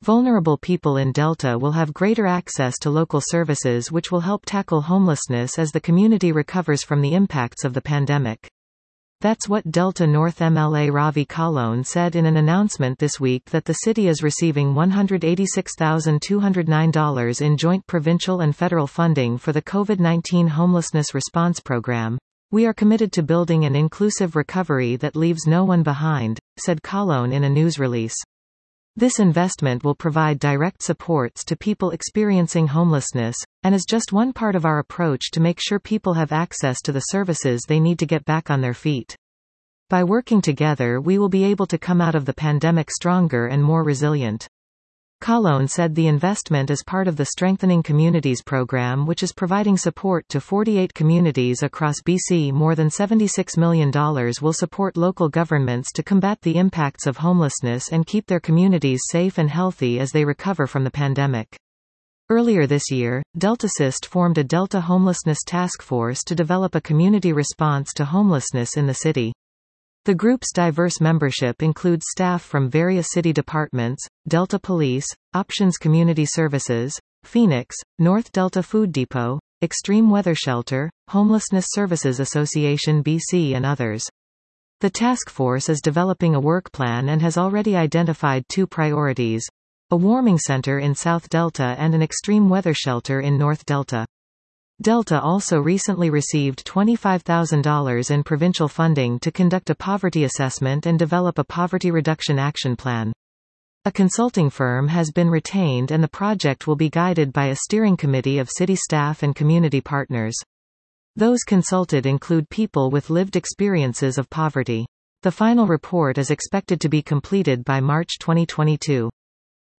Vulnerable people in Delta will have greater access to local services which will help tackle homelessness as the community recovers from the impacts of the pandemic. That's what Delta North MLA Ravi Kalone said in an announcement this week that the city is receiving $186,209 in joint provincial and federal funding for the COVID-19 homelessness response program. "We are committed to building an inclusive recovery that leaves no one behind," said Kalone in a news release. This investment will provide direct supports to people experiencing homelessness, and is just one part of our approach to make sure people have access to the services they need to get back on their feet. By working together, we will be able to come out of the pandemic stronger and more resilient. Kalone said the investment is part of the Strengthening Communities program, which is providing support to 48 communities across BC. More than $76 million will support local governments to combat the impacts of homelessness and keep their communities safe and healthy as they recover from the pandemic. Earlier this year, DeltaSist formed a Delta Homelessness Task Force to develop a community response to homelessness in the city. The group's diverse membership includes staff from various city departments, Delta Police, Options Community Services, Phoenix, North Delta Food Depot, Extreme Weather Shelter, Homelessness Services Association BC and others. The task force is developing a work plan and has already identified 2 priorities: a warming center in South Delta and an extreme weather shelter in North Delta. Delta also recently received $25,000 in provincial funding to conduct a poverty assessment and develop a poverty reduction action plan. A consulting firm has been retained and the project will be guided by a steering committee of city staff and community partners. Those consulted include people with lived experiences of poverty. The final report is expected to be completed by March 2022.